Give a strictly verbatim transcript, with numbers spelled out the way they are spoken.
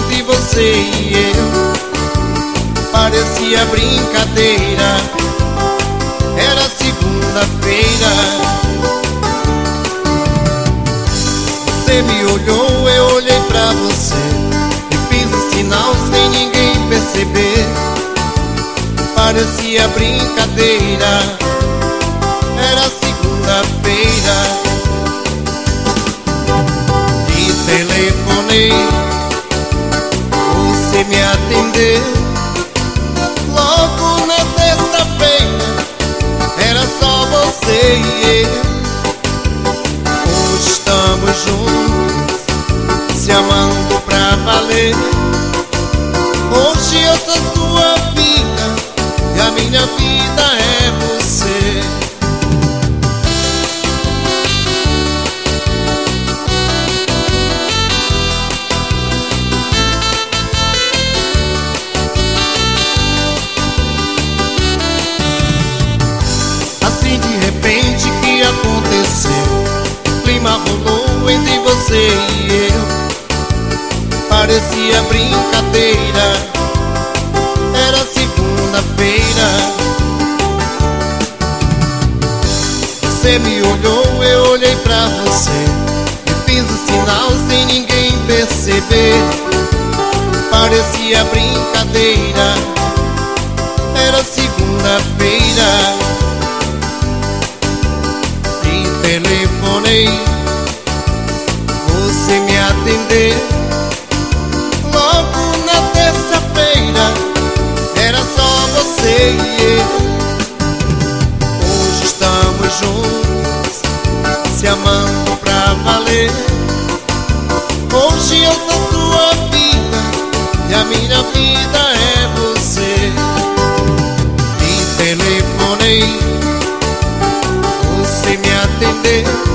entre você e eu. Parecia brincadeira, era segunda-feira. Você me olhou, eu olhei pra você e fiz um sinal sem ninguém perceber. Parecia brincadeira, era segunda-feira. E telefonei, você me atendeu. Logo na terça-feira, era só você e eu. Hoje estamos juntos, se amando pra valer. Hoje eu sou sua vida e a minha vida é você. Assim de repente que aconteceu, o clima rolou entre você e eu. Parecia brincadeira, era segunda-feira. Você me olhou, eu olhei pra você e fiz o sinal sem ninguém perceber. Parecia brincadeira, era segunda-feira. E telefonei, você me atendeu. Logo na terça-feira, era só você e eu. Hoje estamos juntos, se amando pra valer. Hoje eu sou sua vida e a minha vida é você. E telefonei, você me atendeu.